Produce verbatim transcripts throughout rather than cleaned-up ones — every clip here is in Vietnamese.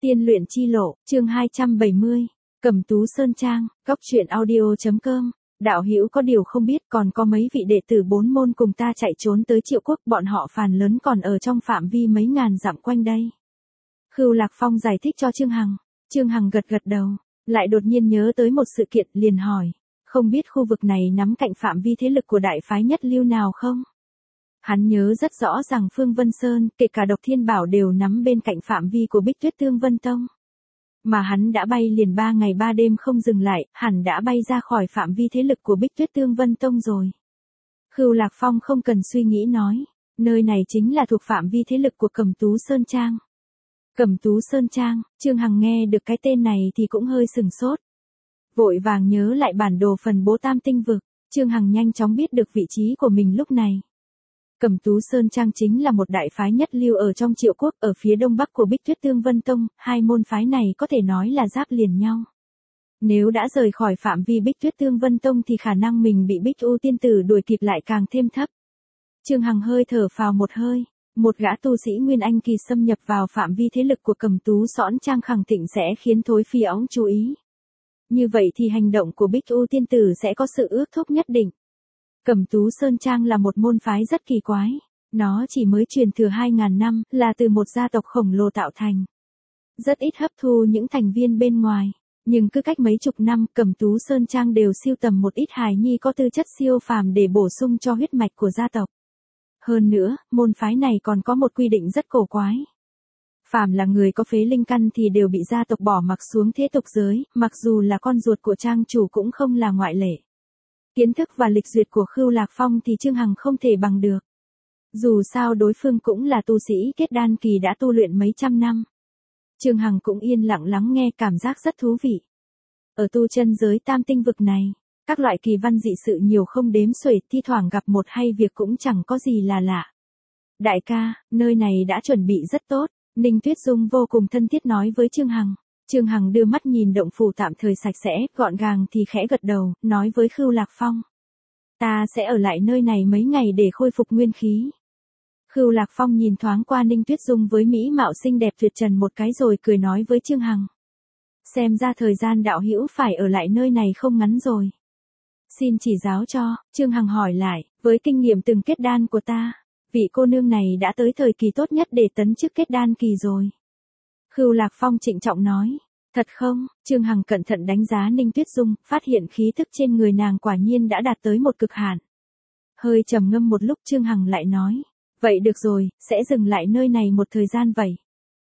Tiên luyện chi lộ, chương hai trăm bảy mươi, Cẩm Tú Sơn Trang, góc truyện audio chấm com. Đạo hữu có điều không biết, còn có mấy vị đệ tử bốn môn cùng ta chạy trốn tới Triệu Quốc, bọn họ phàn lớn còn ở trong phạm vi mấy ngàn dặm quanh đây. Khưu Lạc Phong giải thích cho Trương Hằng. Trương Hằng gật gật đầu, lại đột nhiên nhớ tới một sự kiện, liền hỏi, không biết khu vực này nắm cạnh phạm vi thế lực của đại phái nhất lưu nào không? Hắn nhớ rất rõ rằng Phương Vân Sơn, kể cả Độc Thiên Bảo đều nắm bên cạnh phạm vi của Bích Tuyết Tương Vân Tông. Mà hắn đã bay liền ba ngày ba đêm không dừng lại, hẳn đã bay ra khỏi phạm vi thế lực của Bích Tuyết Tương Vân Tông rồi. Khưu Lạc Phong không cần suy nghĩ nói, nơi này chính là thuộc phạm vi thế lực của Cẩm Tú Sơn Trang. Cẩm Tú Sơn Trang, Trương Hằng nghe được cái tên này thì cũng hơi sừng sốt. Vội vàng nhớ lại bản đồ phần bố Tam Tinh Vực, Trương Hằng nhanh chóng biết được vị trí của mình lúc này. Cẩm Tú Sơn Trang chính là một đại phái nhất lưu ở trong Triệu Quốc, ở phía đông bắc của Bích Tuyết Tương Vân Tông, hai môn phái này có thể nói là giáp liền nhau. Nếu đã rời khỏi phạm vi Bích Tuyết Tương Vân Tông thì khả năng mình bị Bích U tiên tử đuổi kịp lại càng thêm thấp. Trương Hằng hơi thở phào một hơi, một gã tu sĩ Nguyên Anh kỳ xâm nhập vào phạm vi thế lực của Cẩm Tú Sõn Trang khẳng định sẽ khiến Thối Phi óng chú ý. Như vậy thì hành động của Bích U tiên tử sẽ có sự ước thúc nhất định. Cẩm Tú Sơn Trang là một môn phái rất kỳ quái, nó chỉ mới truyền thừa hai ngàn năm, là từ một gia tộc khổng lồ tạo thành. Rất ít hấp thu những thành viên bên ngoài, nhưng cứ cách mấy chục năm, Cẩm Tú Sơn Trang đều sưu tầm một ít hài nhi có tư chất siêu phàm để bổ sung cho huyết mạch của gia tộc. Hơn nữa, môn phái này còn có một quy định rất cổ quái. Phàm là người có phế linh căn thì đều bị gia tộc bỏ mặc xuống thế tục giới, mặc dù là con ruột của trang chủ cũng không là ngoại lệ. Kiến thức và lịch duyệt của Khưu Lạc Phong thì Trương Hằng không thể bằng được. Dù sao đối phương cũng là tu sĩ kết đan kỳ đã tu luyện mấy trăm năm. Trương Hằng cũng yên lặng lắng nghe, cảm giác rất thú vị. Ở tu chân giới Tam Tinh Vực này, các loại kỳ văn dị sự nhiều không đếm xuể, thi thoảng gặp một hay việc cũng chẳng có gì là lạ. Đại ca, nơi này đã chuẩn bị rất tốt, Ninh Tuyết Dung vô cùng thân thiết nói với Trương Hằng. Trương Hằng đưa mắt nhìn động phủ tạm thời sạch sẽ, gọn gàng thì khẽ gật đầu, nói với Khưu Lạc Phong. Ta sẽ ở lại nơi này mấy ngày để khôi phục nguyên khí. Khưu Lạc Phong nhìn thoáng qua Ninh Tuyết Dung với mỹ mạo xinh đẹp tuyệt trần một cái rồi cười nói với Trương Hằng. Xem ra thời gian đạo hữu phải ở lại nơi này không ngắn rồi. Xin chỉ giáo cho, Trương Hằng hỏi lại, với kinh nghiệm từng kết đan của ta, vị cô nương này đã tới thời kỳ tốt nhất để tấn chức kết đan kỳ rồi. Khưu Lạc Phong trịnh trọng nói, thật không? Trương Hằng cẩn thận đánh giá Ninh Tuyết Dung, phát hiện khí thức trên người nàng quả nhiên đã đạt tới một cực hạn. Hơi trầm ngâm một lúc Trương Hằng lại nói, vậy được rồi, sẽ dừng lại nơi này một thời gian vậy.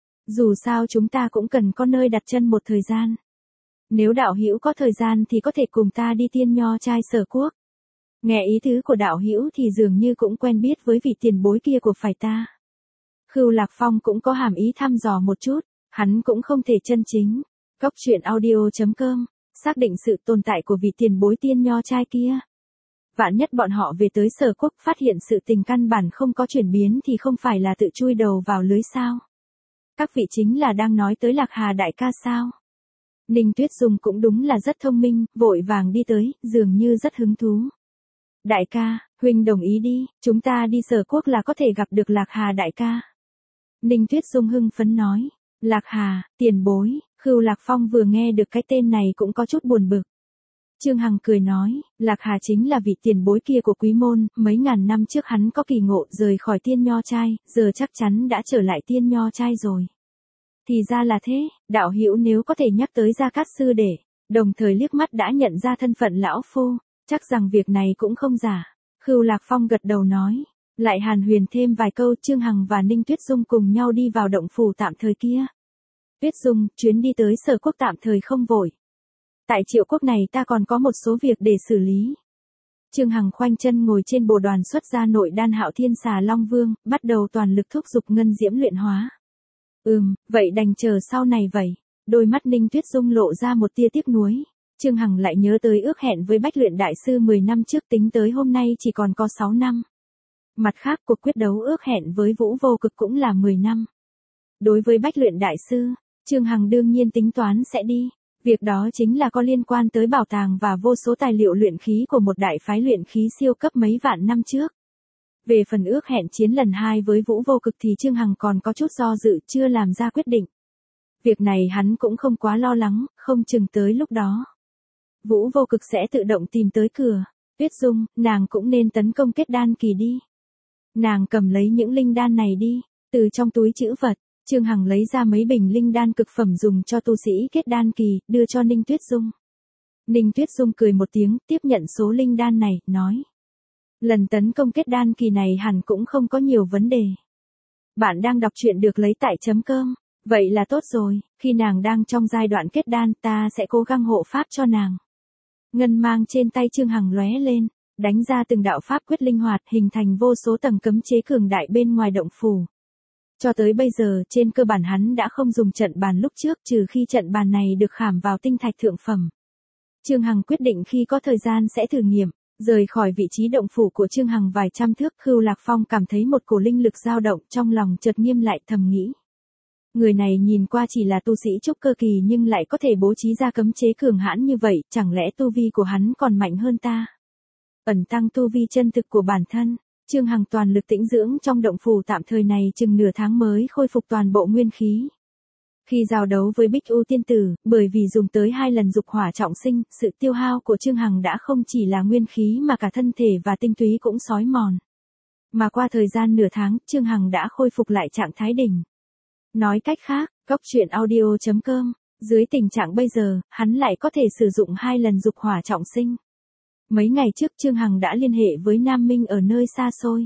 Dù sao chúng ta cũng cần có nơi đặt chân một thời gian. Nếu đạo hữu có thời gian thì có thể cùng ta đi Tiên Nho Trai Sở Quốc. Nghe ý tứ của đạo hữu thì dường như cũng quen biết với vị tiền bối kia của phải ta. Khưu Lạc Phong cũng có hàm ý thăm dò một chút. Hắn cũng không thể chân chính. Góc truyện audio chấm com, xác định sự tồn tại của vị tiền bối Tiên Nho Trai kia. Vạn nhất bọn họ về tới Sở Quốc phát hiện sự tình căn bản không có chuyển biến thì không phải là tự chui đầu vào lưới sao? Các vị chính là đang nói tới Lạc Hà đại ca sao? Ninh Tuyết Dung cũng đúng là rất thông minh, vội vàng đi tới, dường như rất hứng thú. Đại ca, huynh đồng ý đi, chúng ta đi Sở Quốc là có thể gặp được Lạc Hà đại ca. Ninh Tuyết Dung hưng phấn nói. Lạc Hà, tiền bối, Khưu Lạc Phong vừa nghe được cái tên này cũng có chút buồn bực. Trương Hằng cười nói, Lạc Hà chính là vị tiền bối kia của quý môn, mấy ngàn năm trước hắn có kỳ ngộ rời khỏi Tiên Nho Trai, giờ chắc chắn đã trở lại Tiên Nho Trai rồi. Thì ra là thế, đạo hữu nếu có thể nhắc tới Gia Cát sư để, đồng thời liếc mắt đã nhận ra thân phận lão phu, chắc rằng việc này cũng không giả. Khưu Lạc Phong gật đầu nói. Lại hàn huyền thêm vài câu, Trương Hằng và Ninh Tuyết Dung cùng nhau đi vào động phủ tạm thời kia. Tuyết Dung, chuyến đi tới Sở Quốc tạm thời không vội. Tại Triệu Quốc này ta còn có một số việc để xử lý. Trương Hằng khoanh chân ngồi trên bồ đoàn xuất ra nội đan Hạo Thiên Xà Long Vương, bắt đầu toàn lực thúc giục ngân diễm luyện hóa. Ừm, vậy đành chờ sau này vậy. Đôi mắt Ninh Tuyết Dung lộ ra một tia tiếc nuối. Trương Hằng lại nhớ tới ước hẹn với Bách Luyện Đại Sư mười năm trước, tính tới hôm nay chỉ còn có sáu năm. Mặt khác cuộc quyết đấu ước hẹn với Vũ Vô Cực cũng là mười năm. Đối với Bách Luyện Đại Sư, Trương Hằng đương nhiên tính toán sẽ đi. Việc đó chính là có liên quan tới bảo tàng và vô số tài liệu luyện khí của một đại phái luyện khí siêu cấp mấy vạn năm trước. Về phần ước hẹn chiến lần hai với Vũ Vô Cực thì Trương Hằng còn có chút do dự, chưa làm ra quyết định. Việc này hắn cũng không quá lo lắng, không chừng tới lúc đó. Vũ Vô Cực sẽ tự động tìm tới cửa. Tuyết Dung, nàng cũng nên tấn công kết đan kỳ đi. Nàng cầm lấy những linh đan này đi, từ trong túi trữ vật, Trương Hằng lấy ra mấy bình linh đan cực phẩm dùng cho tu sĩ kết đan kỳ, đưa cho Ninh Tuyết Dung. Ninh Tuyết Dung cười một tiếng, tiếp nhận số linh đan này, nói. Lần tấn công kết đan kỳ này hẳn cũng không có nhiều vấn đề. Bạn đang đọc truyện được lấy tại chấm cơm. Vậy là tốt rồi, khi nàng đang trong giai đoạn kết đan ta sẽ cố gắng hộ pháp cho nàng. Ngân mang trên tay Trương Hằng lóe lên, đánh ra từng đạo pháp quyết linh hoạt hình thành vô số tầng cấm chế cường đại bên ngoài động phủ. Cho tới bây giờ trên cơ bản hắn đã không dùng trận bàn lúc trước trừ khi trận bàn này được khảm vào tinh thạch thượng phẩm. Trương Hằng quyết định khi có thời gian sẽ thử nghiệm, rời khỏi vị trí động phủ của Trương Hằng vài trăm thước. Khưu Lạc Phong cảm thấy một cổ linh lực dao động trong lòng chợt nghiêm lại thầm nghĩ. Người này nhìn qua chỉ là tu sĩ trúc cơ kỳ nhưng lại có thể bố trí ra cấm chế cường hãn như vậy, chẳng lẽ tu vi của hắn còn mạnh hơn ta? Ẩn tăng tu vi chân thực của bản thân, Trương Hằng toàn lực tĩnh dưỡng trong động phủ tạm thời này chừng nửa tháng mới khôi phục toàn bộ nguyên khí. Khi giao đấu với Bích U tiên tử, bởi vì dùng tới hai lần dục hỏa trọng sinh, sự tiêu hao của Trương Hằng đã không chỉ là nguyên khí mà cả thân thể và tinh túy cũng xói mòn. Mà qua thời gian nửa tháng, Trương Hằng đã khôi phục lại trạng thái đỉnh. Nói cách khác, góc truyện audio chấm com, dưới tình trạng bây giờ, hắn lại có thể sử dụng hai lần dục hỏa trọng sinh. Mấy ngày trước Trương Hằng đã liên hệ với Nam Minh ở nơi xa xôi.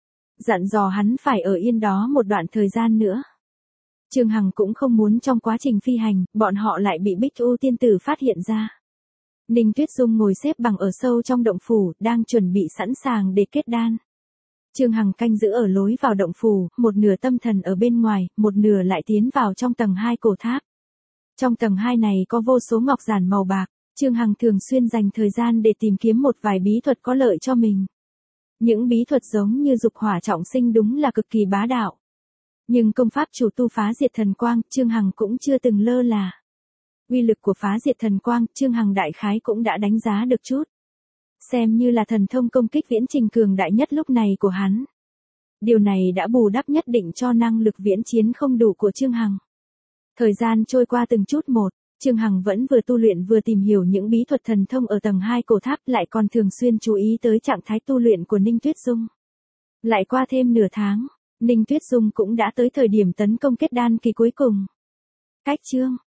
Dặn dò hắn phải ở yên đó một đoạn thời gian nữa. Trương Hằng cũng không muốn trong quá trình phi hành, bọn họ lại bị Bích U tiên tử phát hiện ra. Ninh Tuyết Dung ngồi xếp bằng ở sâu trong động phủ, đang chuẩn bị sẵn sàng để kết đan. Trương Hằng canh giữ ở lối vào động phủ, một nửa tâm thần ở bên ngoài, một nửa lại tiến vào trong tầng hai cổ tháp. Trong tầng hai này có vô số ngọc giản màu bạc, Trương Hằng thường xuyên dành thời gian để tìm kiếm một vài bí thuật có lợi cho mình. Những bí thuật giống như dục hỏa trọng sinh đúng là cực kỳ bá đạo. Nhưng công pháp chủ tu phá diệt thần quang, Trương Hằng cũng chưa từng lơ là. Uy lực của phá diệt thần quang, Trương Hằng đại khái cũng đã đánh giá được chút. Xem như là thần thông công kích viễn trình cường đại nhất lúc này của hắn. Điều này đã bù đắp nhất định cho năng lực viễn chiến không đủ của Trương Hằng. Thời gian trôi qua từng chút một, Trương Hằng vẫn vừa tu luyện vừa tìm hiểu những bí thuật thần thông ở tầng hai cổ tháp, lại còn thường xuyên chú ý tới trạng thái tu luyện của Ninh Tuyết Dung. Lại qua thêm nửa tháng, Ninh Tuyết Dung cũng đã tới thời điểm tấn công kết đan kỳ cuối cùng. Cách chương